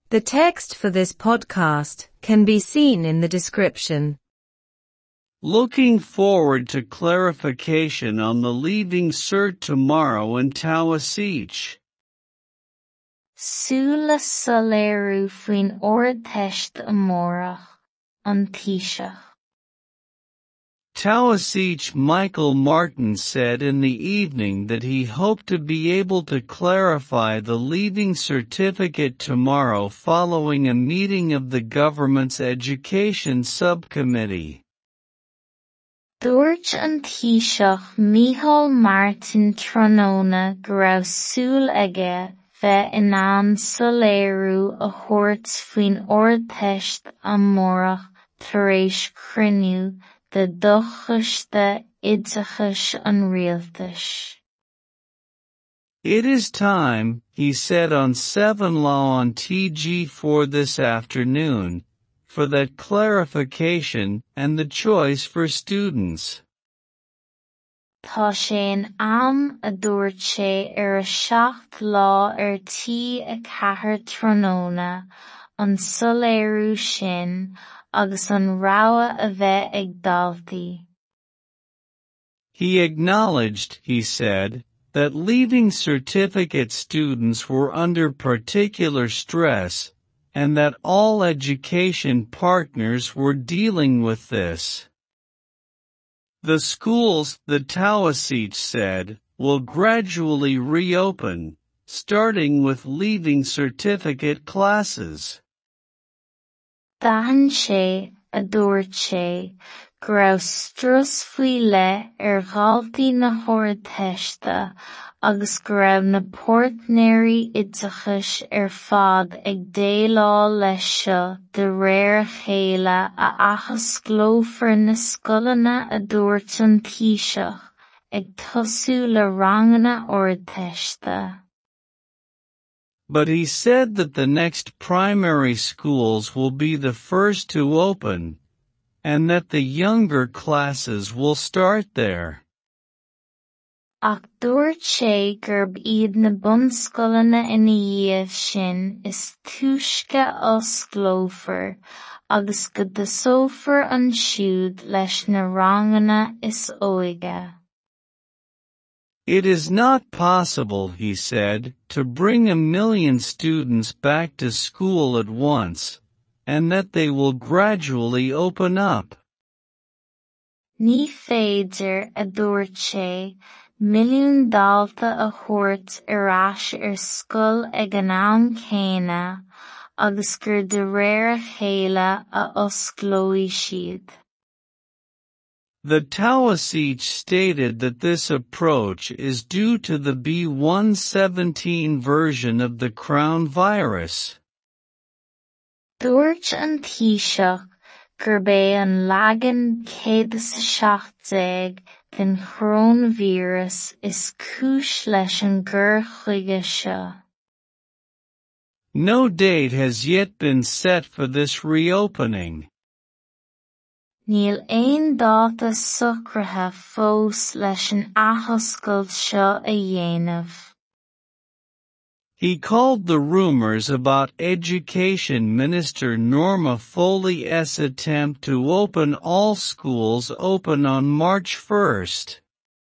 The text for this podcast can be seen in the description. Looking forward to clarification on the Leaving Cert tomorrow in Taoiseach. Súla soléirú faoin oireadh amórach, an Taoiseach. Taoiseach Michael Martin said in the evening that he hoped to be able to clarify the Leaving Certificate tomorrow following a meeting of the government's Education Subcommittee. Dúirt an Taoiseach Micheál Martin Tróna go raibh súil aige bheith in ann soléirú a thabhairt faoin oireadh amórach tar éis cruinniú de d'Ochista Oideachais an Rialtais. It is time, he said on 7 Law on TG4 this afternoon, for that clarification and the choice for students. Tá sé in am a dúirt sé ar a 7 lá ar tí a 4 tróna an soléirú sin agus an rogha a bheith ag daltaí. He acknowledged, he said, that Leaving Certificate students were under particular stress, and that all education partners were dealing with this. The schools, the Taoiseach said, will gradually reopen, starting with Leaving Certificate classes. D'aithin sé a dúirt sé go raibh strus faoi le ar ghaltaí na hórteiste agus go raibh na Portnéirí Oideachais ar fad ag déileáil leis seo de réir a chéile a achas glófar na scoileanna a dúirt an Taoiseach ag tosú le ranganna oireadteiste. But he said that the next primary schools will be the first to open, and that the younger classes will start there. Ach dúirt sé gurb iad na bunscoileanna ina dhéobh sin is túisce os glófar, agus go d'sófar an siúd leis na ranganna is óige. It is not possible, he said, to bring 1 million students back to school at once, and that they will gradually open up. Ní féidir a dúirt sé milliún dáilta a thabhairt ar ais ar scoil ag an am céanna, agus gur de réir a chéile a osclóigh siad. The Taoiseach stated that this approach is due to the B117 version of the Crohn virus. Dúirt an Taoiseach gur bé an leagan 117 den chrónvírus is cúis leis an gur chuige seo. No date has yet been set for this reopening. Níl aon dáta socraithe fós leis an athoscailt seo a dhéanamh. He called the rumors about Education Minister Norma Foley's attempt to open all schools open on March 1st.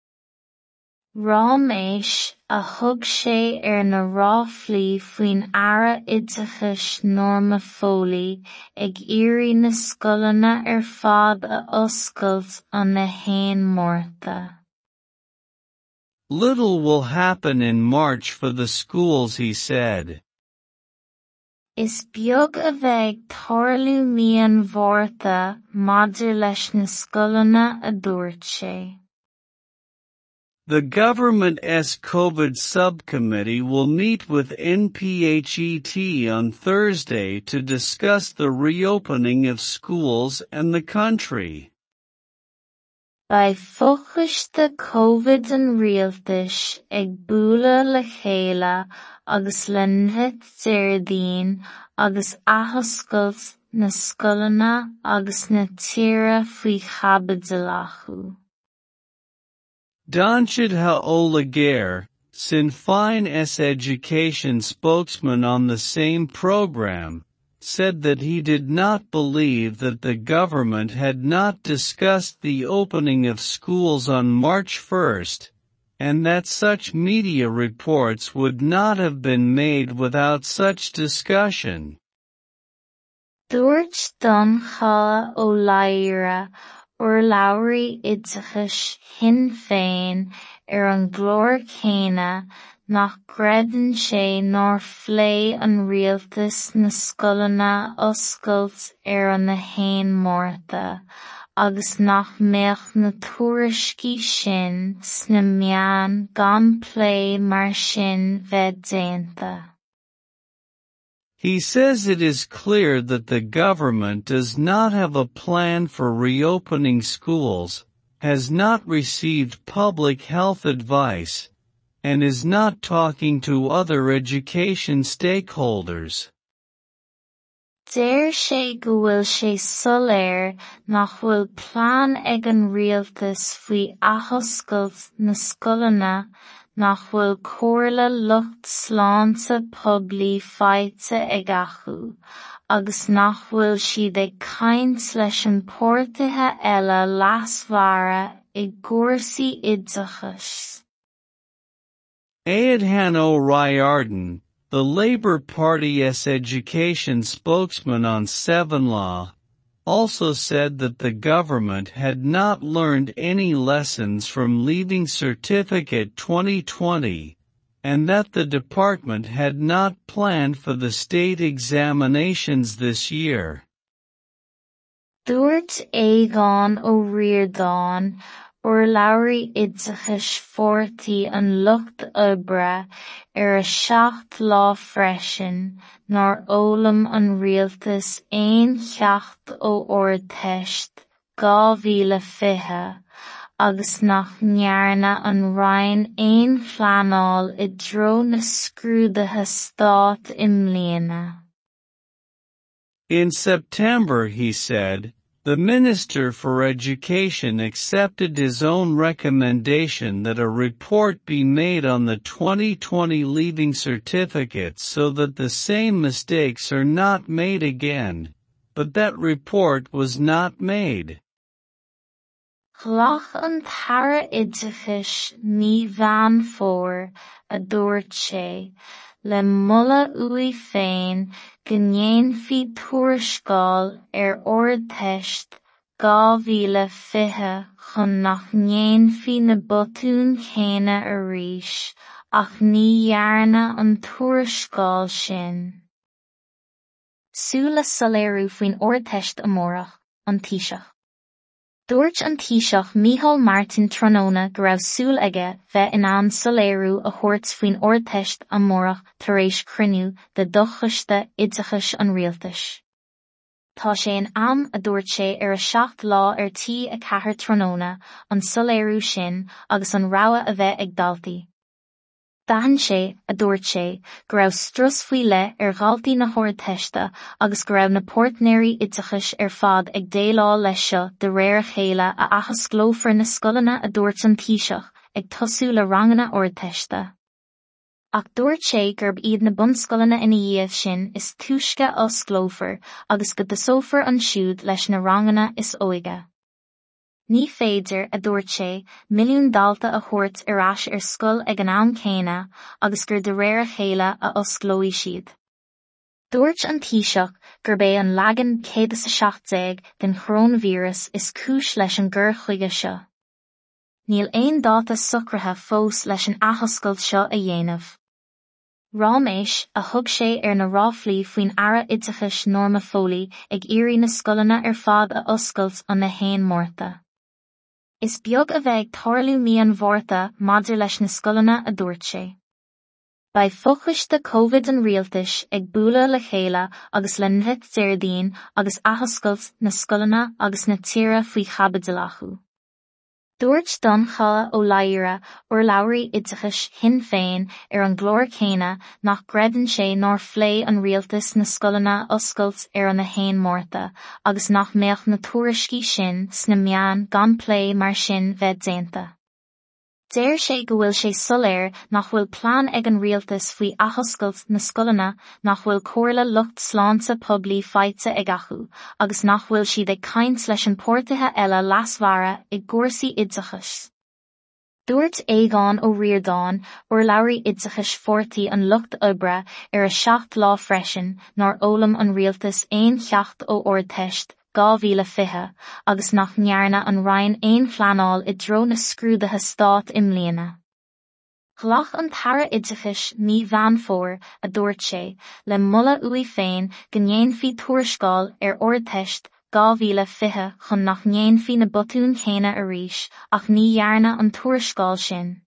Ráméis a thug sé ar na ráflaí faoin Aire Oideachais Norma Foley ag iarraidh na scoileanna ar fad a oscailt an na haon mórta. Little will happen in March for the schools, he said. Is beag a bheith ag tarlú mian mhórta maidir leis na scoileanna a dúirt sé. The government's COVID subcommittee will meet with NPHET on Thursday to discuss the reopening of schools and the country. By focused COVID an rialtais ag búla le chéile agus le nit déirdaoin agus athoscailt na scoileanna agus na tíre faoi chabad de lachu. Donchid ha Olaguer, Sinn Féin's education spokesman on the same program said that he did not believe that the government had not discussed the opening of schools on March 1, and that such media reports would not have been made without such discussion. Dúirt don Chala Ó Laoire urlabhraí oideachais Sinn Féin an glór chéine nach greideann sé nor phlé an rialtas na scoileanna oscailt na Haon Mhárta, agus nach mbeadh na tuairiscí sin sna meáin gan phlé mar sin bheith déanta. He says it is clear that the government does not have a plan for reopening schools, has not received public health advice, and is not talking to other education stakeholders. Deir sé go bhfuil sé soiléir nach bhfuil plán ag an rialtas faoi athoscailt na scoileanna nach bhfuil comhairle lucht sláinte poiblí faighte ag acu, agus nach bhfuil siad ag caint leis an pórtaithe eile lasmhara i gcúrsaí oideachais. Aodhán Ó Riordan, the Labour Party's education spokesman on 7 also said that the government had not learned any lessons from Leaving Certificate 2020, and that the department had not planned for the state examinations this year. Dúirt Aodhán Ó Riordan urlabhraí oideachais Fórtaí an Lucht Oibre a 7 freisin, nár ólam an rialtas 1 ceacht ó Oirtheist 2020, agus nach ndearna an Ryan 1 phleanáil I dtreo na scrúdaithe stát I mbliana. In September, he said, the Minister for Education accepted his own recommendation that a report be made on the 2020 Leaving Certificates so that the same mistakes are not made again, but that report was not made. Ghlach an tara oideachais ní bhean fór a dúirt sé, le mulla uaidh féin go ndéanfaí tuarascáil Oirtheist 2020 chun nach ndéanfaí na botún chéine arís, ach ní dhearna an tuarascáil sin. Súla soléiriú faoin Oirtheist amórach, an Taoiseach. Dúirt an Taoiseach Micheál Martin Tráthnóna go raibh súil aige bheith in ann soléiriú a thabhairt faoin Oirtheist amórach tar éis cruinniú de doschuiste oideachais an rialtas. Tá sé in am a dúirt sé a 7 tí a chathair Tráthnóna an soléiriú sin agus an rabhadh a bheith ag daltaí. D'aithin sé a dúirt sé go raibh strus faoi le ghaltaí na Oirtheiste agus go raibh na Portnéirí oideachais fad ag déileáil leis seo de réir a chéile a achas glófar na scoileanna a dúirt an Taoiseach ag tosú le ranganna Oirtheiste. Ach dúirt sé gurb iad na bunscoileanna ina dhéobh sin is túisce os glófar agus go d'sófar an siúd leis na ranganna is óige. Ní féidir a dúirt sé milliún dalta a thabhairt ar ais scoil ag an am chéine agus gur de réir a chéile a osglóigh siad. Dúirt an Taoiseach gur bé an leagan 170 den chrónvírus is cúis leis an gur chuige seo. Níl aon dáta sucraithe fós leis an athoscailt seo a dhéanamh. Ráméis a thug sé ar na ráflaí faoin aire oideachais Norma Foley ag iarraidh na scoileanna fad a oscailt an na Haon Mhárta. Is beag a bheith tarlú mian mhórta maidir leis na scoileanna a dúirt sé. Ba focus de COVID an rialtas ag búla le chéile agus le nit déirdaoin agus athoscailt na scoileanna agus na tíre faoi chabadalachu. Dúirt don Chala Ó Laoire urlabhraí oideachais Sinn Féin an glór chéine nach greideann sé nor phlé an rialtas na scoileanna oscailt na Haon Mhárta agus nach mbeadh na tuairiscí sin sna meáin gan phlé mar sin bheith déanta. Déir sé go bhfuil sé soléir nach bhfuil plán ag an rialtas faoi achoscailt na scolanna nach bhfuil comhairle lucht sláinte poiblí fáite ag acu, agus nach bhfuil siad ag caint leis an pórtaithe eile lasmhara i gcúrsaí oideachais. Dúirt Éagáin Ó Ríordáin urlabhraí oideachais fortaí an lucht oibre ar a 7 lá freisin nár ólam an rialtas 1 cheacht ó Ardteist 2020 agus nach ndearna an Ryan 1 phleanáil I dtreo na scrúdathe Stát Imlíonna. Ghlach an tara oideachais ní bheanfóir a dúirt sé le mula uí féin go ndéanfaí tuairiscáil ar Ardteist 2020 chun nach ndéanfaí na botún chéine arís ach ní dhearna an tuairiscáil sin.